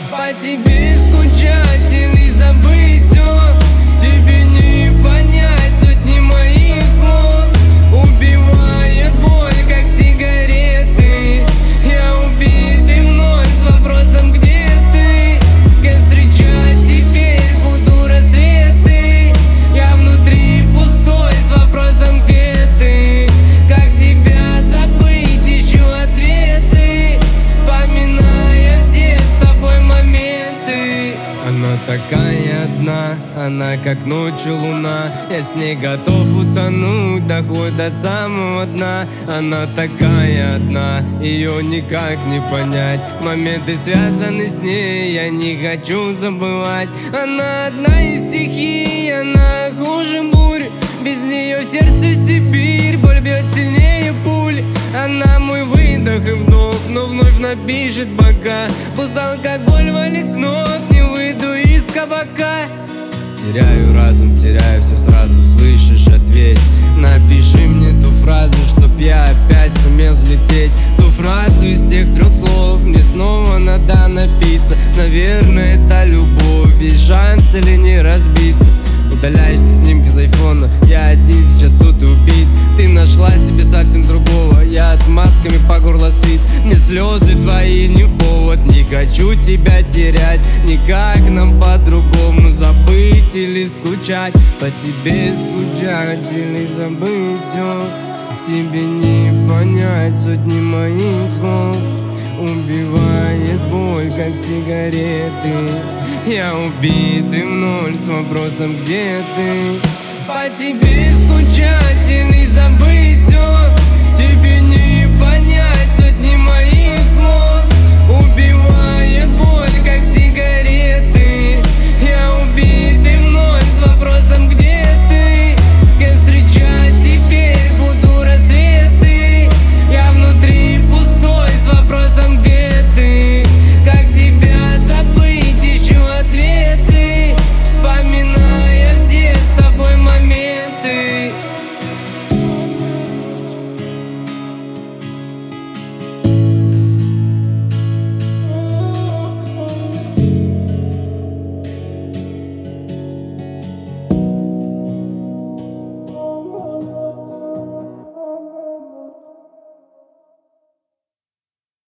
По тебе скучать или забыть все. Тебе не понять сотни моих слов. Убивает боль, как сигареты. Я убитый вновь с вопросом, где ты? С кем встречать теперь буду рассветы? Я внутри пустой с вопросом, где ты? Как тебя забыть, ищу ответы, вспоминая все с тобой моменты. Она такая одна, она как ночью луна. Я с ней готов утонуть, доходит до самого дна. Она такая одна, ее никак не понять. Моменты связаны с ней, я не хочу забывать. Она одна из стихий, она хуже бурь. Без нее в сердце Сибирь, боль бьет сильнее пуль. Она мой выдох и вдох, но вновь напишет бока. Пусть алкоголь валит с ног, не выйду из кабака. Теряю разум, теряю все сразу, слышишь, ответь. Напиши мне ту фразу, чтоб я опять сумел взлететь. Ту фразу из тех 3 слов, мне снова надо напиться. Наверное, это любовь, есть шанс или не разбиться. Удаляешься снимки с айфона, я один сейчас тут убит. Ты нашла себе совсем другого, я отмазками по горло сыт. Мне слезы твои не в повод, не хочу тебя терять. Никак нам по-другому забыть или скучать. По тебе скучать или забыть все. Тебе не понять сотни моих слов. Убивает боль, как сигареты. Я убитый в ноль с вопросом, где ты? По тебе скучать или забыть все. Тебе не понять сотни моих слов.